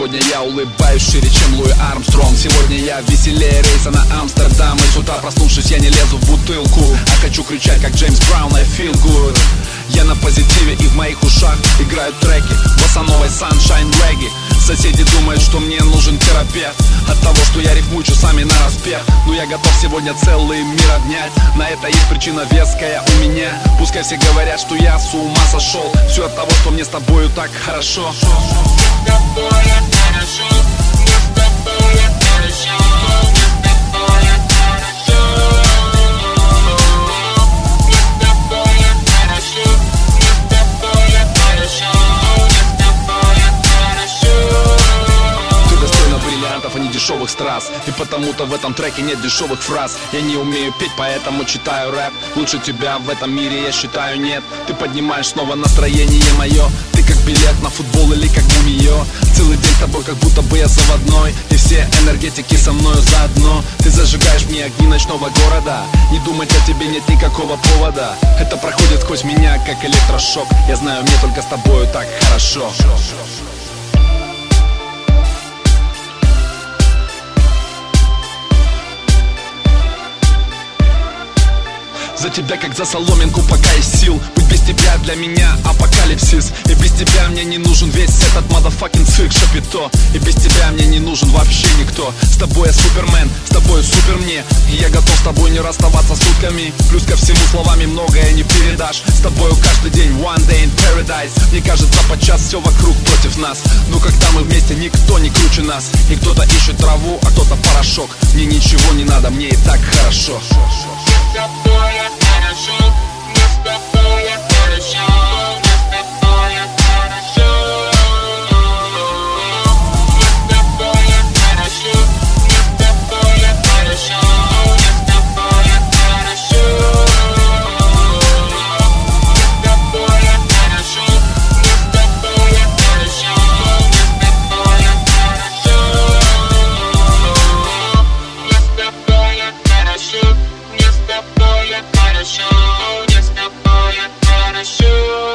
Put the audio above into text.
Сегодня я улыбаюсь шире, чем Луи Армстронг. Сегодня я веселее рейса на Амстердам. И с утра проснувшись, я не лезу в бутылку, а хочу кричать, как Джеймс Браун, I feel good. Я на позитиве, и в моих ушах играют треки боссановой Sunshine Reggae. Соседи думают, что мне нужен терапевт от того, что я рифмую часами на распев. Но я готов сегодня целый мир обнять. На это есть причина веская у меня. Пускай все говорят, что я с ума сошел. Все от того, что мне с тобою так хорошо. А не дешевых страз. И потому-то в этом треке нет дешевых фраз. Я не умею петь, поэтому читаю рэп. Лучше тебя в этом мире, я считаю, нет. Ты поднимаешь снова настроение мое. Ты как билет на футбол или как мумиё. Целый день с тобой, как будто бы я заводной. И все энергетики со мною заодно. Ты зажигаешь мне огни ночного города. Не думать о тебе нет никакого повода. Это проходит сквозь меня, как электрошок. Я знаю, мне только с тобою так хорошо. За тебя, как за соломинку, пока есть сил. Быть без тебя для меня апокалипсис. И без тебя мне не нужен весь этот motherfucking цирк Шапито. И без тебя мне не нужен вообще никто. С тобой я супермен, с тобой супер мне. И я готов с тобой не расставаться сутками. Плюс ко всему словами многое не передашь. С тобою каждый день one day in paradise. Мне кажется, подчас все вокруг против нас. Но когда мы вместе, никто не круче нас. И кто-то ищет траву, а кто-то порошок. Мне ничего не надо, мне и так хорошо. С тобой хорошо, мне с тобой хорошо, мне с тобой хорошо, мне с тобой хорошо, мне с тобой хорошо, мне с тобой хорошо, мне с тобой хорошо, мне с тобой хорошо, мне с тобой хорошо, мне с тобой хорошо. Мне с тобой хорошо, мне с тобой хорошо.